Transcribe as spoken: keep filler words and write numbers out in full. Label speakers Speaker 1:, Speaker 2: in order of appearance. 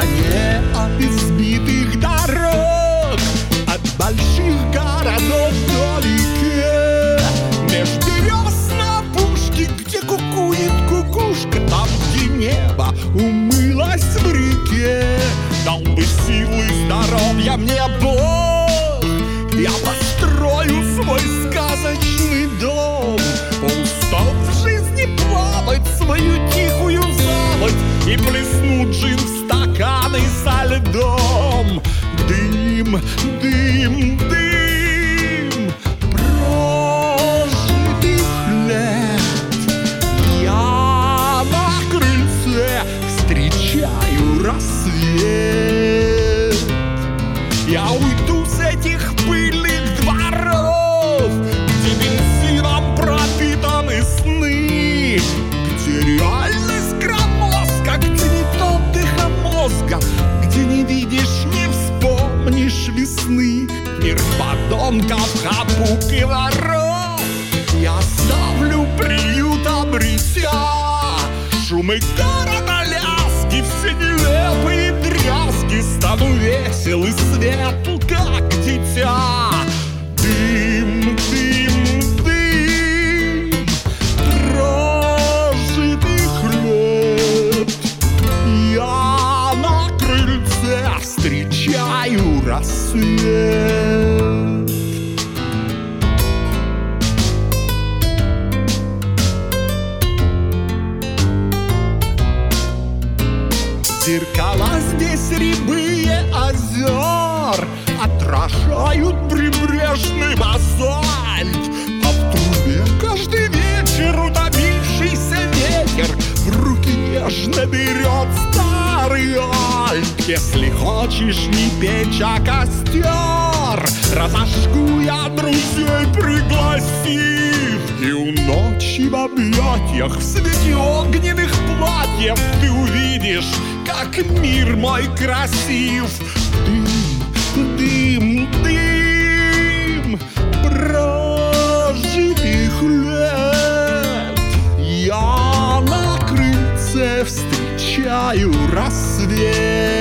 Speaker 1: стороне от избитых дорог, от больших городов вдалеке. Меж берез на пушке, где кукует кукушка, там, где небо умылось в реке. Дал бы силы и здоровья мне Бог, я построю свой сказочный дом. Устал в жизни плавать свою тихую заводь и плеснуть джин в стаканы со льдом. Дым, дым, дым прожитых лет. Я на крыльце встречаю рассвет. Я уйду с этих пыльных дворов, где бензином пропитаны сны, где реальность громоздка, где нет отдыха мозга, где не видишь, не вспомнишь весны. Мир подонков, хапук и воров я оставлю приют обретя. Шумы города, лязги, все нелепые дрязги, стану весел и светл, как дитя. Дым, дым, дым прожитых лет. Я на крыльце встречаю рассвет. Зеркала здесь рябые озер отражают прибрежный базальт, а в трубе каждый вечер утомившийся ветер в руки нежно берет старый альт. Если хочешь не печь, а костер, разожгу я друзей пригласив, и у ночи в объятиях в свете огненных платьев ты увидишь, как мир мой красив. Дым, дым, дым прожитых лет. Я на крыльце встречаю рассвет.